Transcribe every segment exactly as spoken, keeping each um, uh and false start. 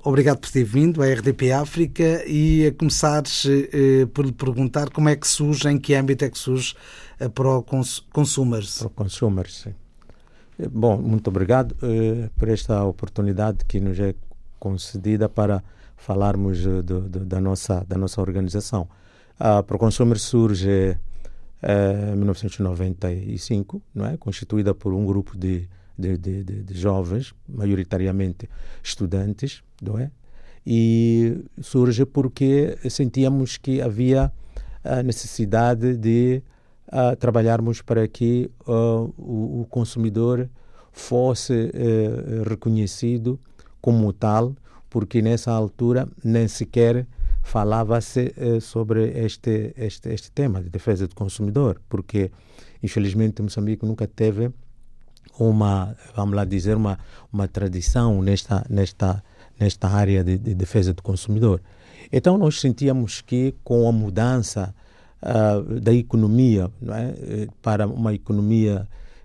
obrigado por ter vindo à R D P África e a começar uh, por lhe perguntar como é que surge, em que âmbito é que surge a Pro-Consumers. Pro-Consumers, sim. Bom, muito obrigado uh, por esta oportunidade que nos é concedida para falarmos uh, do, do, da, nossa, da nossa organização. A Pro-Consumers surge uh, em mil novecentos e noventa e cinco, não é? Constituída por um grupo de De, de, de, de jovens, maioritariamente estudantes, não é? E surge porque sentíamos que havia a necessidade de uh, trabalharmos para que uh, o, o consumidor fosse uh, reconhecido como tal, porque nessa altura nem sequer falava-se uh, sobre este, este, este tema de defesa do consumidor, porque infelizmente Moçambique nunca teve uma, vamos lá dizer, uma, uma tradição nesta, nesta, nesta área de, de defesa do consumidor. Então nós sentíamos que com a mudança uh, da economia, não é? Para uma economia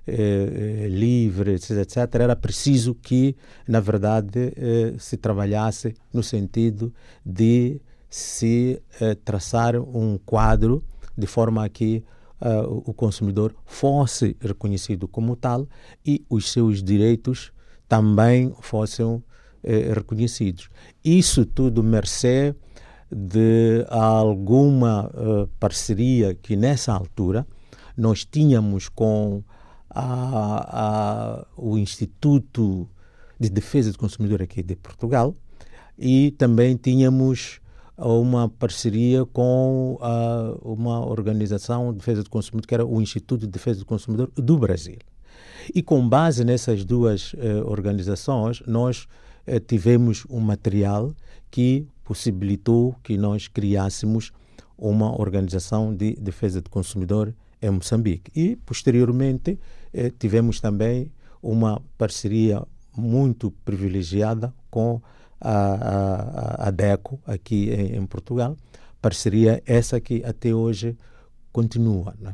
eh, livre, etc, etcétera, era preciso que, na verdade, eh, se trabalhasse no sentido de se eh, traçar um quadro de forma a que Uh, o consumidor fosse reconhecido como tal e os seus direitos também fossem eh, reconhecidos. Isso tudo mercê de alguma uh, parceria que nessa altura nós tínhamos com a, a, o Instituto de Defesa do Consumidor aqui de Portugal e também tínhamos uma parceria com uh, uma organização de defesa do consumidor, que era o Instituto de Defesa do Consumidor do Brasil. E com base nessas duas uh, organizações, nós uh, tivemos um material que possibilitou que nós criássemos uma organização de defesa do consumidor em Moçambique. E, posteriormente, uh, tivemos também uma parceria muito privilegiada com A, a, a DECO aqui em, em Portugal, parceria essa que até hoje continua, né?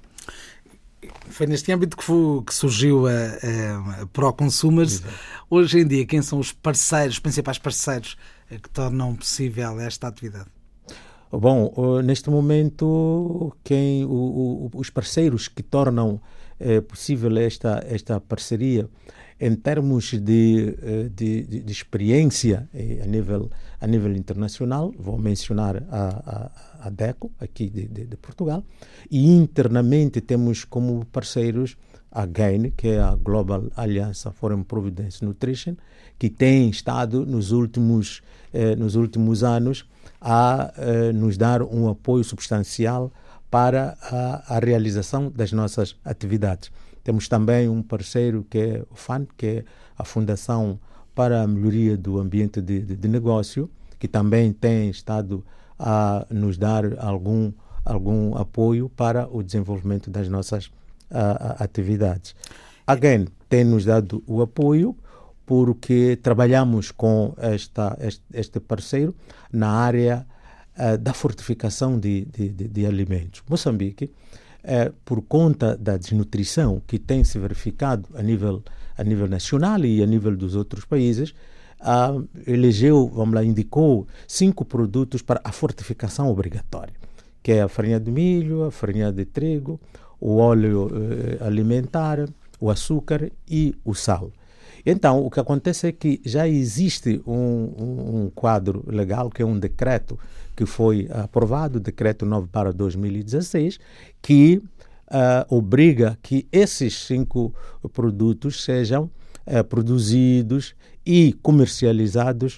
Foi neste âmbito que, foi, que surgiu a, a Pro-Consumers. Exato. Hoje em dia, quem são os parceiros, os principais parceiros que tornam possível esta atividade? Bom, neste momento, quem, o, o, os parceiros que tornam é, possível esta, esta parceria em termos de, de, de, de experiência a nível, a nível internacional, vou mencionar a, a, a DECO, aqui de, de, de Portugal, e internamente temos como parceiros a GAIN, que é a Global Alliance for Improved Nutrition, que tem estado nos últimos, eh, nos últimos anos a eh, nos dar um apoio substancial para a, a realização das nossas atividades. Temos também um parceiro que é o F A N, que é a Fundação para a Melhoria do Ambiente de, de, de Negócio, que também tem estado a nos dar algum, algum apoio para o desenvolvimento das nossas a, a, atividades. A GAIN tem nos dado o apoio porque trabalhamos com esta, este, este parceiro na área uh, da fortificação de, de, de, de alimentos. Moçambique, Uh, por conta da desnutrição que tem se verificado a nível, a nível nacional e a nível dos outros países, uh, elegeu, vamos lá, indicou cinco produtos para a fortificação obrigatória, que é a farinha de milho, a farinha de trigo, o óleo uh, alimentar, o açúcar e o sal. Então, o que acontece é que já existe um, um, um quadro legal, que é um decreto que foi aprovado, o decreto nove para dois mil e dezesseis, que uh, obriga que esses cinco produtos sejam uh, produzidos e comercializados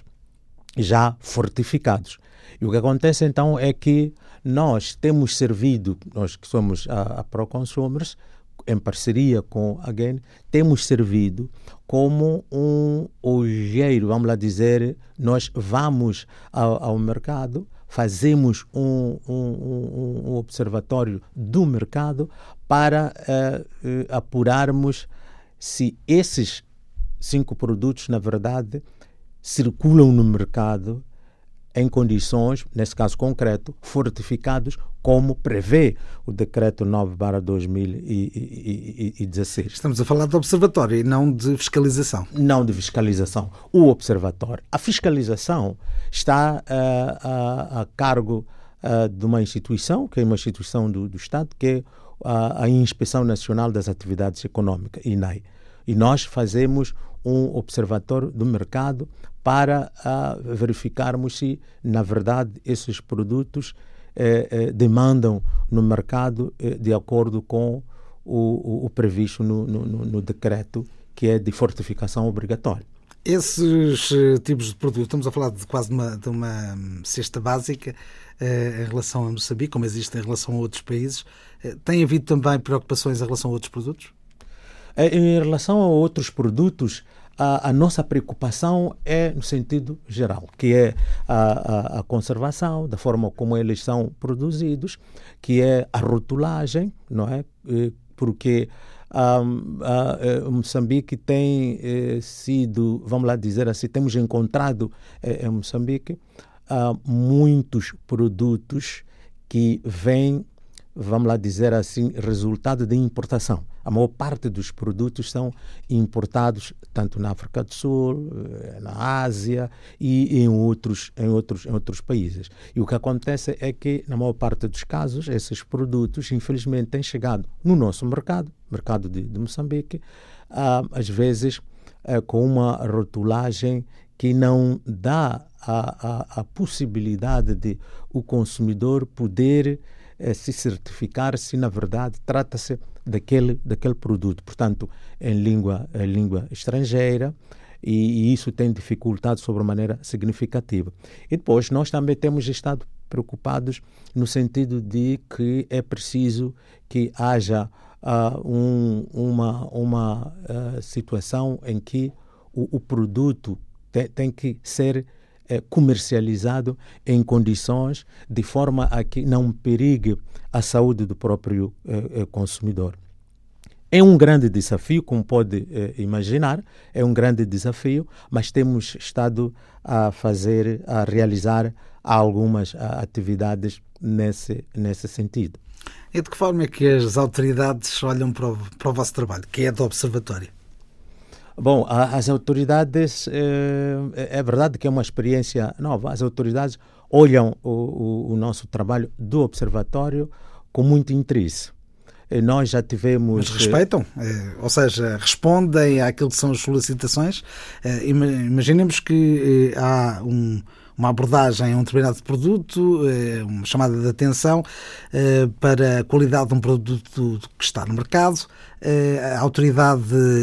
já fortificados. E o que acontece então é que nós temos servido, nós que somos a, a Pro-Consumers, em parceria com a GAIN, temos servido como um olheiro, vamos lá dizer, nós vamos ao, ao mercado, fazemos um, um, um observatório do mercado para uh, uh, apurarmos se esses cinco produtos, na verdade, circulam no mercado em condições, nesse caso concreto, fortificados, como prevê o Decreto nove barra dois mil e dezesseis. Estamos a falar de observatório e não de fiscalização. Não de fiscalização. O observatório. A fiscalização está uh, a, a cargo uh, de uma instituição, que é uma instituição do, do Estado, que é a, a Inspeção Nacional das Atividades Econômicas, I N A E. E nós fazemos um observatório do mercado para uh, verificarmos se, na verdade, esses produtos eh, eh, demandam no mercado eh, de acordo com o, o, o previsto no, no, no decreto, que é de fortificação obrigatória. Esses uh, tipos de produtos, estamos a falar de quase uma, de uma cesta básica uh, em relação a Moçambique, como existe em relação a outros países. Uh, tem havido também preocupações em relação a outros produtos? Em relação a outros produtos, a, a nossa preocupação é no sentido geral, que é a, a, a conservação, da forma como eles são produzidos, que é a rotulagem, não é? Porque um, a, a Moçambique tem eh, sido, vamos lá dizer assim, temos encontrado eh, em Moçambique uh, muitos produtos que vêm, vamos lá dizer assim, resultado de importação. A maior parte dos produtos são importados tanto na África do Sul, na Ásia e em outros, em outros, em outros países. E o que acontece é que, na maior parte dos casos, esses produtos, infelizmente, têm chegado no nosso mercado, mercado de, de Moçambique, ah, às vezes ah, com uma rotulagem que não dá a, a, a possibilidade de o consumidor poder eh, se certificar se, na verdade, trata-se daquele, daquele produto, portanto, em língua, em língua estrangeira, e, e isso tem dificultado sobremaneira significativa. E depois nós também temos estado preocupados no sentido de que é preciso que haja uh, um, uma, uma uh, situação em que o, o produto te, tem que ser é, comercializado em condições de forma a que não perigue a saúde do próprio é, consumidor. É um grande desafio, como pode é, imaginar, é um grande desafio, mas temos estado a fazer, a realizar algumas atividades nesse, nesse sentido. E de que forma é que as autoridades olham para o, para o vosso trabalho, que é do Observatório? Bom, as autoridades, é, é verdade que é uma experiência nova, as autoridades olham o, o, o nosso trabalho do Observatório com muito interesse. Nós já tivemos... Mas respeitam? Ou seja, respondem àquilo que são as solicitações? Imaginemos que há um, uma abordagem a um determinado produto, uma chamada de atenção para a qualidade de um produto que está no mercado. A autoridade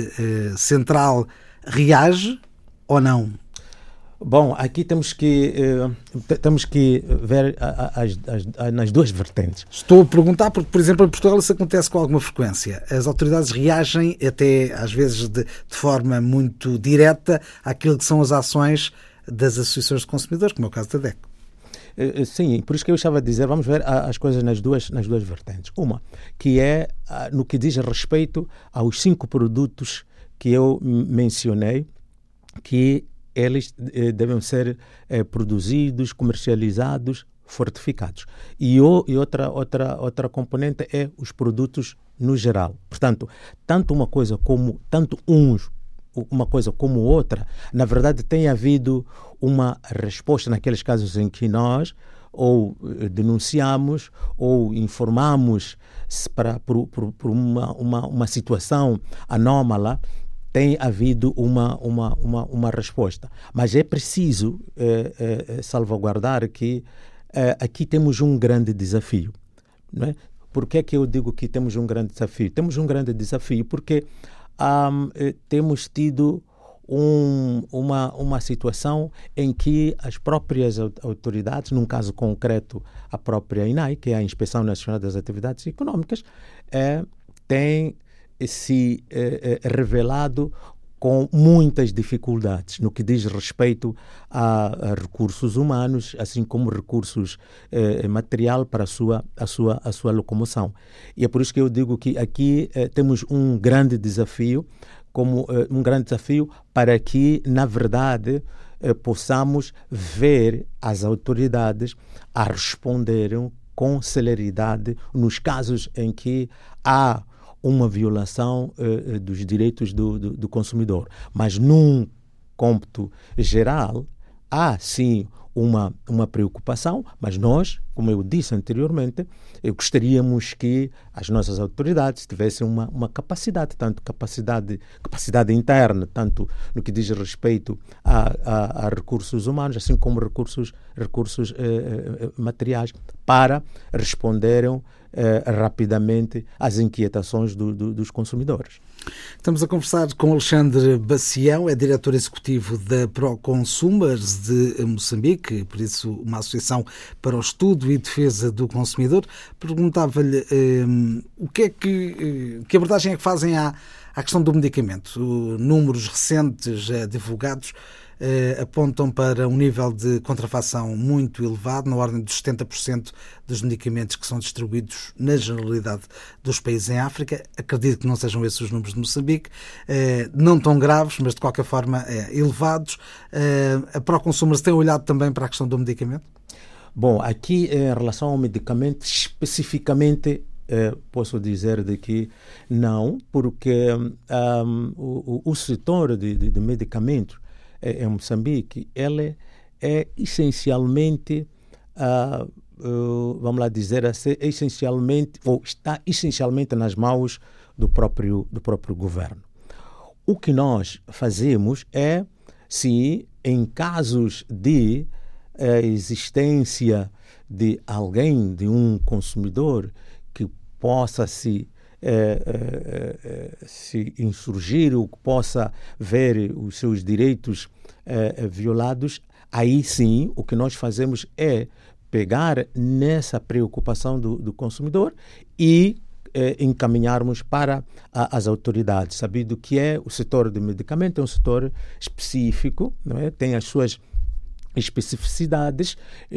central reage ou não? Bom, aqui temos que, uh, temos que ver as, as, as, nas duas vertentes. Estou a perguntar porque, por exemplo, em Portugal isso acontece com alguma frequência. As autoridades reagem até, às vezes, de, de forma muito direta àquilo que são as ações das associações de consumidores, como é o caso da D E C. Uh, sim, por isso que eu estava a dizer, vamos ver as coisas nas duas, nas duas vertentes. Uma, que é uh, no que diz respeito aos cinco produtos que eu mencionei, que eles eh, devem ser eh, produzidos, comercializados, fortificados. E, o, e outra, outra, outra componente é os produtos no geral. Portanto, tanto uma coisa como, tanto uns, uma coisa como outra, na verdade tem havido uma resposta naqueles casos em que nós ou eh, denunciamos ou informamos para, por, por, por uma, uma, uma situação anómala, tem havido uma, uma, uma, uma resposta. Mas é preciso eh, eh, salvaguardar que eh, aqui temos um grande desafio. Não é? Por que é que eu digo que temos um grande desafio? Temos um grande desafio porque um, eh, temos tido um, uma, uma situação em que as próprias autoridades, num caso concreto a própria I N A E, que é a Inspeção Nacional das Atividades Econômicas, eh, tem se eh, revelado com muitas dificuldades no que diz respeito a, a recursos humanos, assim como recursos eh, material para a sua, a, sua, a sua locomoção. E é por isso que eu digo que aqui eh, temos um grande desafio, como eh, um grande desafio para que, na verdade, eh, possamos ver as autoridades a responderem com celeridade nos casos em que há uma violação eh, dos direitos do, do, do consumidor. Mas num cômputo geral, há sim uma, uma preocupação, mas nós, como eu disse anteriormente, eu gostaríamos que as nossas autoridades tivessem uma, uma capacidade, tanto capacidade, capacidade interna, tanto no que diz respeito a, a, a recursos humanos, assim como recursos, recursos eh, materiais, para responderem eh, rapidamente às inquietações do, do, dos consumidores. Estamos a conversar com Alexandre Bacião, é diretor executivo da ProConsumers de Moçambique, por isso uma associação para o estudo e defesa do consumidor. Perguntava-lhe um, o que é que, que abordagem é que fazem à, à questão do medicamento. O, números recentes eh, divulgados eh, apontam para um nível de contrafação muito elevado, na ordem dos setenta por cento dos medicamentos que são distribuídos na generalidade dos países em África. Acredito que não sejam esses os números de Moçambique, eh, não tão graves, mas de qualquer forma eh, elevados. Eh, a ProConsumers tem olhado também para a questão do medicamento? Bom, aqui em relação ao medicamento, especificamente, eh, posso dizer de que não, porque um, o, o setor de, de, de medicamentos eh, em Moçambique, ele é essencialmente, uh, uh, vamos lá dizer assim, essencialmente, ou está essencialmente nas mãos do próprio, do próprio governo. O que nós fazemos é, se em casos de a existência de alguém, de um consumidor que possa se, eh, eh, se insurgir ou que possa ver os seus direitos eh, violados, aí sim o que nós fazemos é pegar nessa preocupação do, do consumidor e eh, encaminharmos para a, as autoridades, sabido que é o setor de medicamento, é um setor específico, não é? Tem as suas especificidades,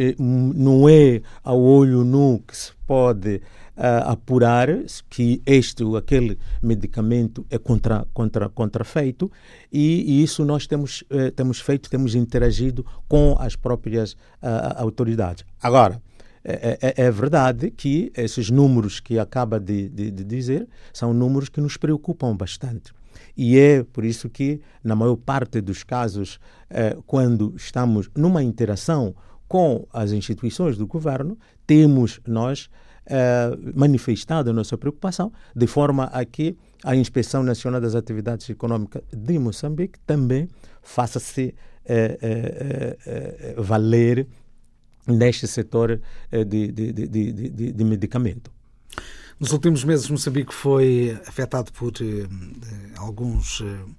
não é ao olho nu que se pode uh, apurar que este ou aquele medicamento é contra, contra, contrafeito e, e isso nós temos, uh, temos feito, temos interagido com as próprias uh, autoridades. Agora, é, é, é verdade que esses números que acaba de, de, de dizer são números que nos preocupam bastante. E é por isso que, na maior parte dos casos, eh, quando estamos numa interação com as instituições do governo, temos nós eh, manifestado a nossa preocupação, de forma a que a Inspeção Nacional das Atividades Econômicas de Moçambique também faça-se eh, eh, eh, valer neste setor eh, de, de, de, de, de, de medicamento. Nos últimos meses, Moçambique foi afetado por eh, alguns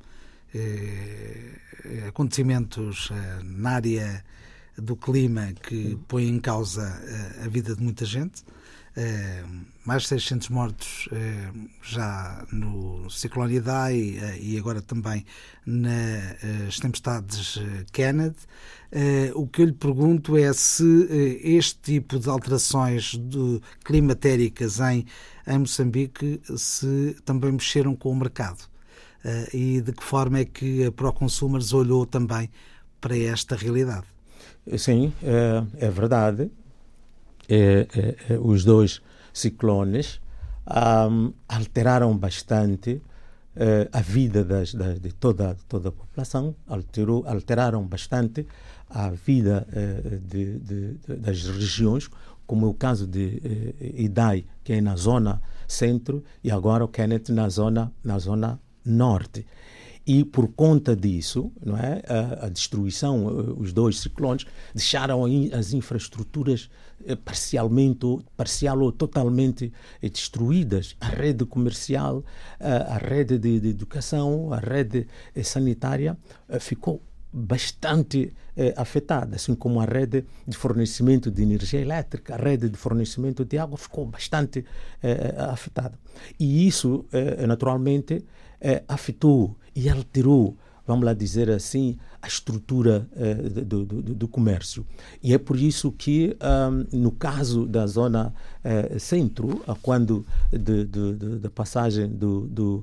eh, acontecimentos eh, na área do clima que põem em causa eh, a vida de muita gente. Eh, mais de seiscentos mortos eh, já no ciclone Idai eh, e agora também nas tempestades eh, Kenneth. Eh, o que eu lhe pergunto é se eh, este tipo de alterações de, climatéricas em, em Moçambique se também mexeram com o mercado eh, e de que forma é que a ProConsumers olhou também para esta realidade. Sim, é, é verdade. É, é, é, os dois ciclones um, alteraram bastante é, a vida das, das, de toda, toda a população, alterou, alteraram bastante a vida é, de, de, de, das regiões, como é o caso de é, Idai, que é na zona centro, e agora o Kenneth na zona, na zona norte. E por conta disso, não é, a, a destruição, os dois ciclones, deixaram as infraestruturas parcialmente, parcial ou totalmente destruídas. A rede comercial, a rede de, de educação, a rede sanitária ficou bastante eh, afetada, assim como a rede de fornecimento de energia elétrica, a rede de fornecimento de água ficou bastante eh, afetada. E isso, eh, naturalmente, eh, afetou e alterou, vamos lá dizer assim, a estrutura eh, do, do, do comércio. E é por isso que, um, no caso da zona eh, centro, quando da passagem do, do,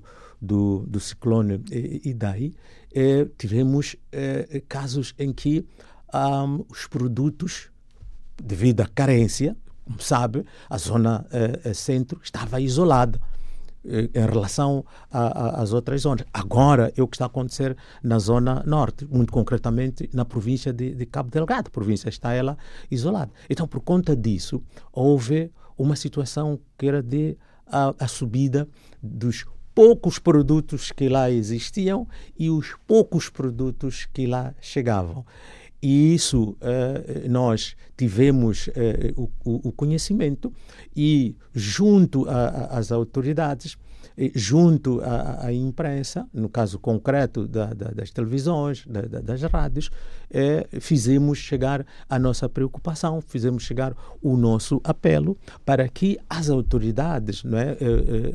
do, do ciclone Idai, eh, tivemos eh, casos em que um, os produtos, devido à carência, como sabe, a zona eh, centro estava isolada eh, em relação às outras zonas. Agora é o que está a acontecer na zona norte, muito concretamente na província de, de Cabo Delgado. A província está ela isolada. Então, por conta disso, houve uma situação que era de a, a subida dos poucos produtos que lá existiam e os poucos produtos que lá chegavam. E isso eh, nós tivemos eh, o, o conhecimento e junto às autoridades, junto à, à imprensa, no caso concreto da, da, das televisões, da, da, das rádios, eh, fizemos chegar a nossa preocupação, fizemos chegar o nosso apelo para que as autoridades, não é, eh,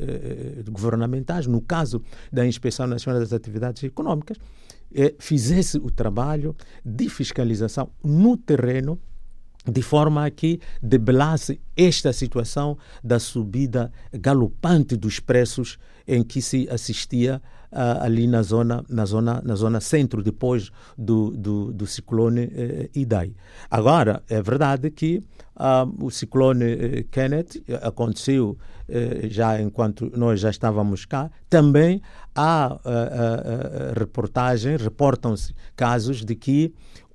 eh, governamentais, no caso da Inspeção Nacional das Atividades Econômicas, eh, fizesse o trabalho de fiscalização no terreno, de forma a que debelasse esta situação da subida galopante dos preços em que se assistia uh, ali na zona, na, zona, na zona centro, depois do, do, do ciclone eh, Idai. Agora, é verdade que uh, o ciclone eh, Kenneth aconteceu eh, já enquanto nós já estávamos cá. Também há uh, uh, uh, reportagens, reportam-se casos de que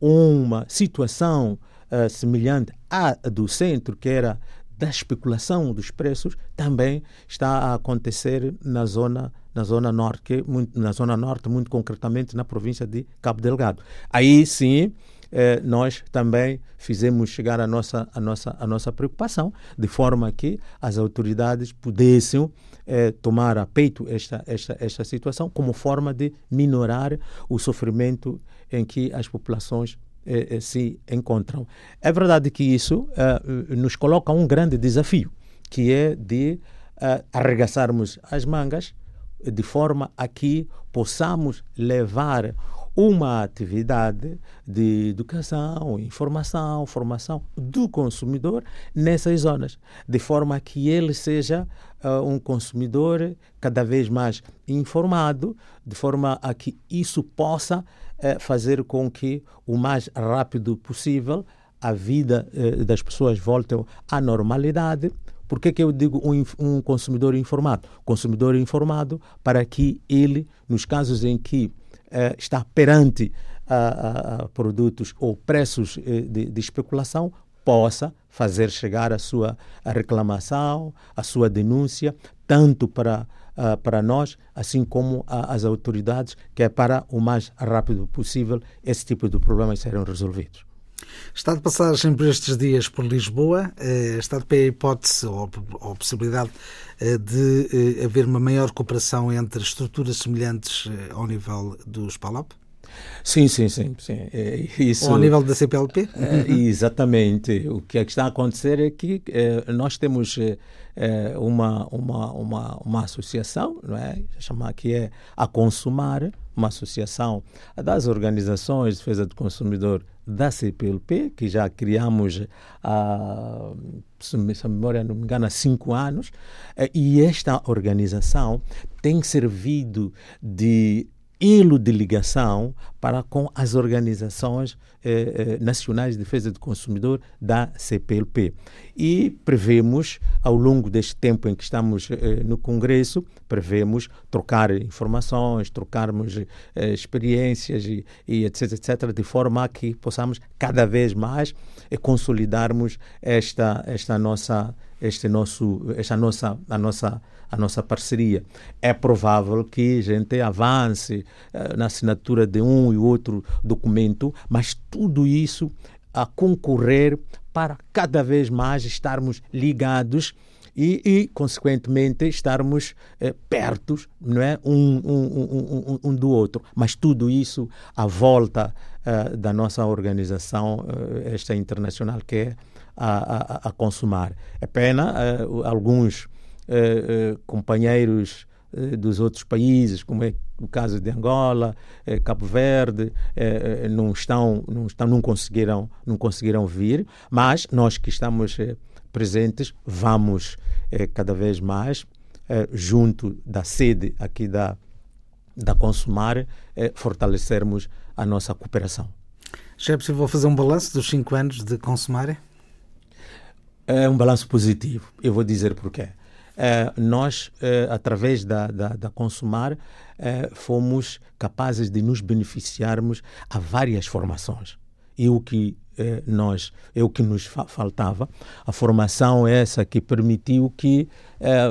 uma situação Uh, semelhante à do centro, que era da especulação dos preços, também está a acontecer na zona, na zona norte, que, muito, na zona norte, muito concretamente na província de Cabo Delgado. Aí sim, eh, nós também fizemos chegar a nossa, a nossa, a nossa preocupação, de forma que as autoridades pudessem eh, tomar a peito esta, esta, esta situação, como forma de minorar o sofrimento em que as populações Eh, se encontram. É verdade que isso eh, nos coloca um grande desafio, que é de eh, arregaçarmos as mangas de forma a que possamos levar uma atividade de educação, informação, formação do consumidor nessas zonas, de forma a que ele seja uh, um consumidor cada vez mais informado, de forma a que isso possa uh, fazer com que o mais rápido possível a vida uh, das pessoas volte à normalidade. Por que que eu digo um, um consumidor informado? Consumidor informado para que ele, nos casos em que Uh, está perante a, a, a produtos ou preços uh, de, de especulação, possa fazer chegar a sua a reclamação, a sua denúncia, tanto para, uh, para nós, assim como a, as autoridades, que é para o mais rápido possível esse tipo de problemas serem resolvidos. Está de passagem por estes dias por Lisboa, está de pé a hipótese ou a possibilidade de haver uma maior cooperação entre estruturas semelhantes ao nível dos PALOP? Sim, sim, sim. sim. Isso, ou ao nível da C P L P? É, exatamente. O que está a acontecer é que é, nós temos é, uma, uma, uma, uma associação, não é? Chamar que é a Consumar, uma associação das organizações de defesa do consumidor da C P L P, que já criamos há, se a memória não me engano, há cinco anos, e esta organização tem servido de elo de ligação para com as organizações eh, nacionais de defesa do consumidor da C P L P. E prevemos, ao longo deste tempo em que estamos eh, no Congresso, prevemos trocar informações, trocarmos eh, experiências e, e etc, etc, de forma a que possamos cada vez mais eh, consolidarmos esta, esta nossa, este nosso, esta nossa, a nossa a nossa parceria. É provável que a gente avance uh, na assinatura de um e outro documento, mas tudo isso a concorrer para cada vez mais estarmos ligados e, e consequentemente, estarmos eh, perto, não é? um, um, um, um, um do outro. Mas tudo isso à volta uh, da nossa organização, uh, esta internacional, que é a, a, a Consumar. É pena, uh, alguns Uh, uh, companheiros uh, dos outros países, como é o caso de Angola, uh, Cabo Verde, uh, uh, não estão, não estão, não conseguiram, não conseguiram vir, mas nós que estamos uh, presentes vamos uh, cada vez mais eh, junto da sede aqui da, da Consumar, eh, fortalecermos a nossa cooperação. Já é possível fazer um balanço dos cinco anos de Consumar? É um balanço positivo. Eu vou dizer porquê. Eh, nós, eh, através da, da, da Consumar, eh, fomos capazes de nos beneficiarmos a várias formações. E o que eh, nós, é o que nos fa- faltava, a formação é essa que permitiu que eh,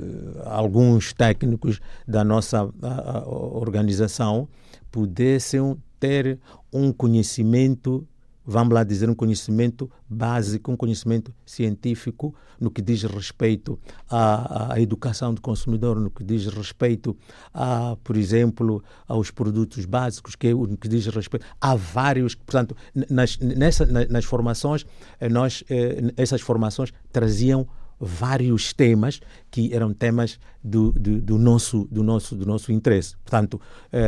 alguns técnicos da nossa a, a organização pudessem ter um conhecimento, vamos lá dizer, um conhecimento básico, um conhecimento científico no que diz respeito à, à educação do consumidor, no que diz respeito, a, por exemplo, aos produtos básicos, que é no que diz respeito a vários, portanto, nas, nessa, nas formações, nós, essas formações traziam vários temas que eram temas do, do, do, nosso, do, nosso, do nosso interesse. Portanto,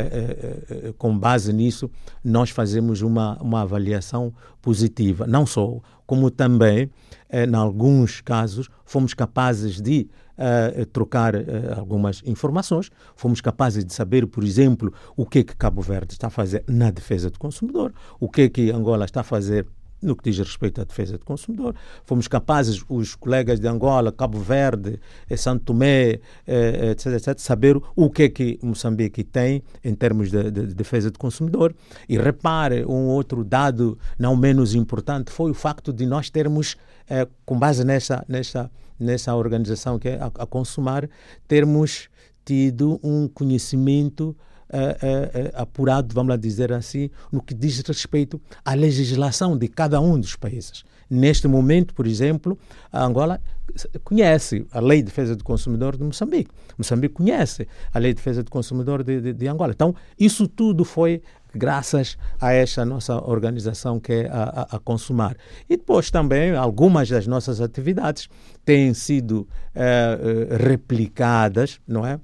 eh, eh, com base nisso, nós fazemos uma, uma avaliação positiva. Não só, como também, eh, em alguns casos, fomos capazes de eh, trocar eh, algumas informações, fomos capazes de saber, por exemplo, o que, que Cabo Verde está a fazer na defesa do consumidor, o que, que Angola está a fazer no que diz respeito à defesa do consumidor. Fomos capazes, os colegas de Angola, Cabo Verde, Santo Tomé, etc, etc, saber o que é que Moçambique tem em termos de, de, de defesa do consumidor. E repare, um outro dado não menos importante foi o facto de nós termos, eh, com base nessa, nessa, nessa organização que é a, a Consumar, termos tido um conhecimento Uh, uh, uh, apurado, vamos lá dizer assim, no que diz respeito à legislação de cada um dos países. Neste momento, por exemplo, a Angola conhece a Lei de Defesa do Consumidor de Moçambique. Moçambique conhece a Lei de Defesa do Consumidor de, de, de Angola. Então, isso tudo foi graças a esta nossa organização que é a, a, a Consumar. E depois também algumas das nossas atividades têm sido uh, uh, replicadas, não é?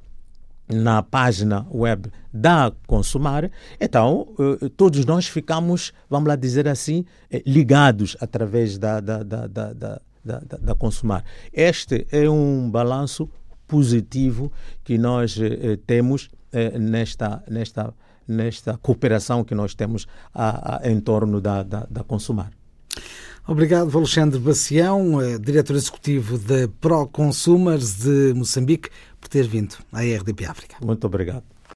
Na página web da Consumar. Então, eh, todos nós ficamos, vamos lá dizer assim, eh, ligados através da, da, da, da, da, da, da Consumar. Este é um balanço positivo que nós eh, temos eh, nesta, nesta, nesta cooperação que nós temos a, a, em torno da, da, da Consumar. Obrigado, Alexandre Bacião, diretor executivo da ProConsumers de Moçambique, por ter vindo à R D P África. Muito obrigado.